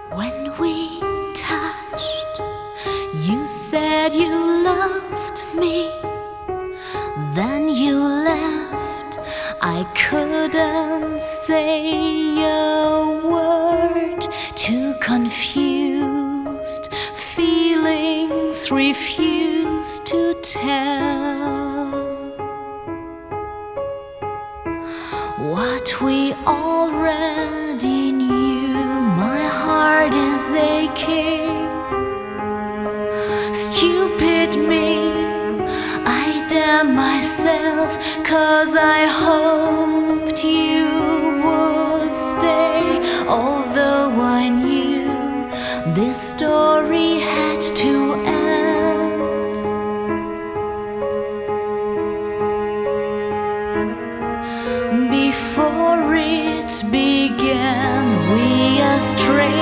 When we touched, you said you loved me. Then you left. I couldn't say a word. Too confused, feelings refused to tell what we already knew. My heart is aching. Stupid me, I damn myself, 'cause I hoped you would stay. Although I knew this story had to end. Before it began, we as strangers